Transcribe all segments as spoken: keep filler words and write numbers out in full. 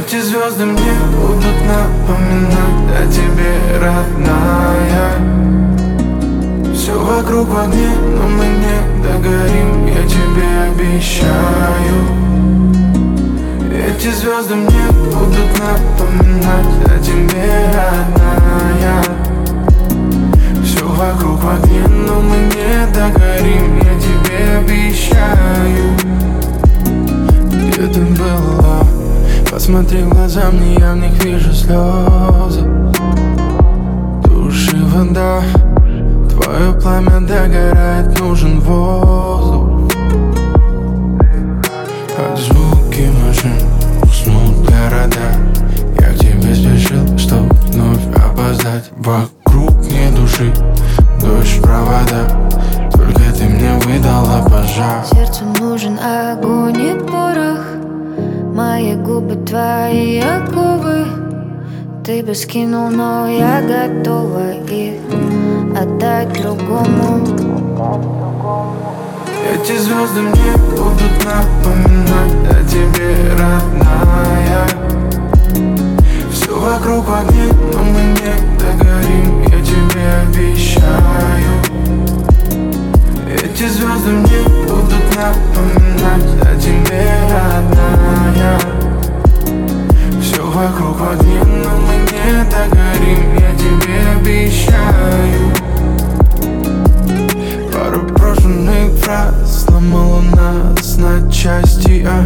Эти звезды мне будут напоминать о тебе, родная. Все вокруг в огне, но мы не догорим, я тебе обещаю. Эти звезды мне будут напоминать о тебе, родная. Все вокруг в огне, но мы не догорим, я тебе обещаю. Где ты была? Посмотри в глаза мне, я в них вижу слезы. Туши вода, твое пламя догорает, нужен воздух. Под звуки машин уснут города. Я к тебе спешил, чтоб вновь опоздать. Вокруг нет души, дождь провода. Только ты мне выдала пожар. Сердцу нужен огонь и порох. Мои губы твои оковы. Ты бы скинул, но я готова их отдать другому. Эти звезды мне будут напоминать о тебе, родная. Все вокруг в огне, но мы не догорим, я тебе обещаю. Эти звезды мне будут напоминать о тебе, родная. Все вокруг в огне, но мы не догорим, я тебе обещаю. Пару брошенных фраз сломала нас на части, а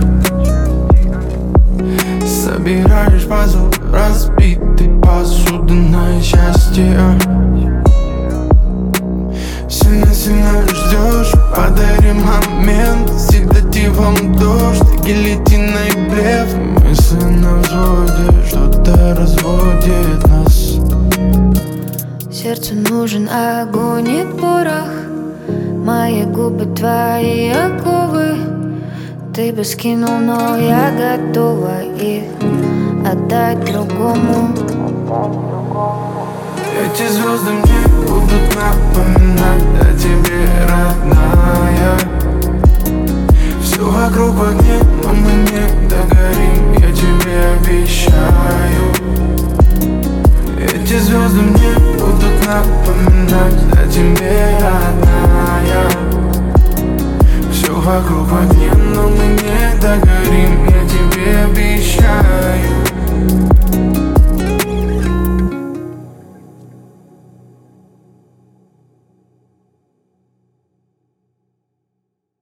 собираешь пазл, разбитый посудное счастье, а сильно-сильно ждешь, подарим момент седативом дождь, гильотиной блеф. Мысли на взводе, что-то разводит нас. Сердцу нужен огонь и порох. Мои губы твои оковы. Ты бы скинул, но я готова их отдать другому. Эти звезды мне будут напоминать о тебе, родная. Все вокруг в огне, но мы не догорим, я тебе